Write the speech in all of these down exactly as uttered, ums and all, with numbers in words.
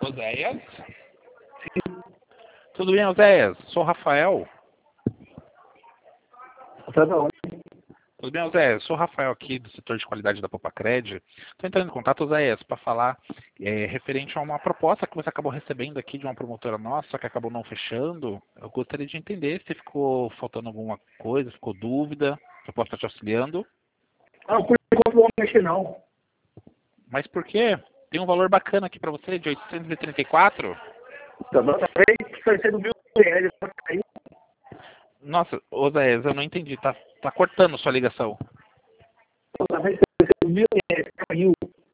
Oséias? Tudo bem, Oséias? Sou o Rafael. Tá bom. Tudo bem, Oséias? Sou o Rafael aqui do setor de qualidade da Popacred. Estou entrando em contato, Oséias, para falar é, referente a uma proposta que você acabou recebendo aqui de uma promotora nossa, que acabou não fechando. Eu gostaria de entender se ficou faltando alguma coisa, ficou dúvida, se eu posso estar te auxiliando. Ah, por enquanto não vou mexer não. Mas por quê? Tem um valor bacana aqui para você, de oitocentos e trinta e quatro. Tá bom, tá bem? Vai ser do mil reais, vai cair. Nossa, Oséias, eu não entendi. Tá, tá cortando sua ligação. Tá bem? Vai ser do mil reais, caiu.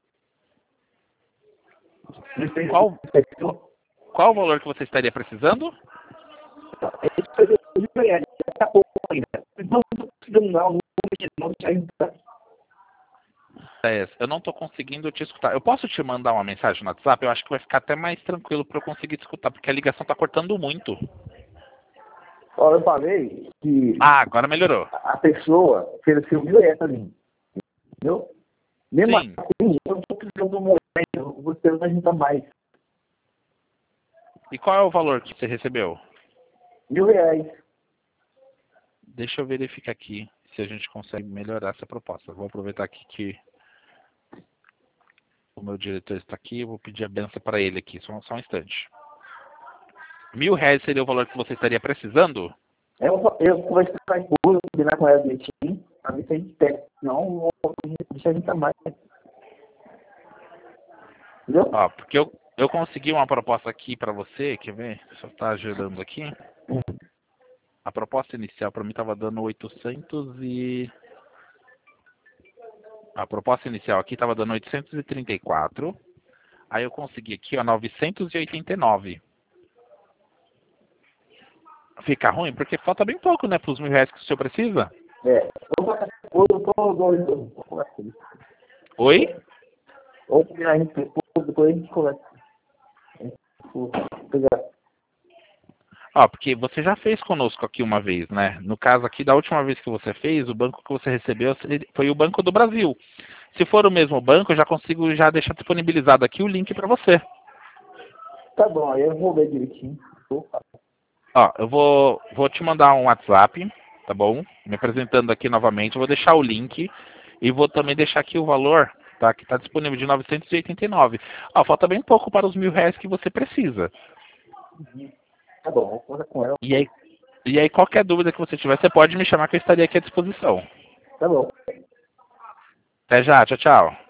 Qual, qual o valor que você estaria precisando? Esse vai ser do mil reais, tá pouco ainda. Não tô precisando não, não vou mexer não, deixa ainda. Oséias, eu não estou conseguindo te escutar. Eu posso te mandar uma mensagem no WhatsApp? Eu acho que vai ficar até mais tranquilo para eu conseguir te escutar, porque a ligação está cortando muito. Olha, eu falei que Ah, agora melhorou. a pessoa ofereceu mil reais pra mim. Entendeu? Mesmo Sim. assim, eu não tô precisando do momento, você não ajuda mais. E qual é o valor que você recebeu? Mil reais. Deixa eu verificar aqui se a gente consegue melhorar essa proposta. Vou aproveitar aqui que o meu diretor está aqui. Eu vou pedir a benção para ele aqui, só, só um instante. Mil reais seria o valor que você estaria precisando? Eu, eu conversei com a esposa, combinar com ela direitinho, pra ver se a gente pega. Não, deixa a gente mais. Entendeu? Ó, porque eu, eu consegui uma proposta aqui para você, quer ver? Deixa eu estar ajudando aqui. A proposta inicial para mim estava dando oitocentos e... A proposta inicial aqui estava dando oitocentos e trinta e quatro. Aí eu consegui aqui, ó, novecentos e oitenta e nove. Fica ruim? Porque falta bem pouco, né, para os mil reais que o senhor precisa. É, eu tô doido. Oi? Ou combinar a gente depois, depois a gente conversa. Obrigado. Ó, porque você já fez conosco aqui uma vez, né? No caso aqui, da última vez que você fez, o banco que você recebeu foi o Banco do Brasil. Se for o mesmo banco, eu já consigo já deixar disponibilizado aqui o link para você. Tá bom, aí eu vou ver direitinho. Ó, eu vou, vou te mandar um WhatsApp, tá bom? Me apresentando aqui novamente. Eu vou deixar o link e vou também deixar aqui o valor, tá? Que está disponível de novecentos e oitenta e nove. Ó, falta bem pouco para os mil reais que você precisa. Tá bom, vou conversar com ela. E aí, e aí, qualquer dúvida que você tiver, você pode me chamar que eu estaria aqui à disposição. Tá bom. Até já, tchau, tchau.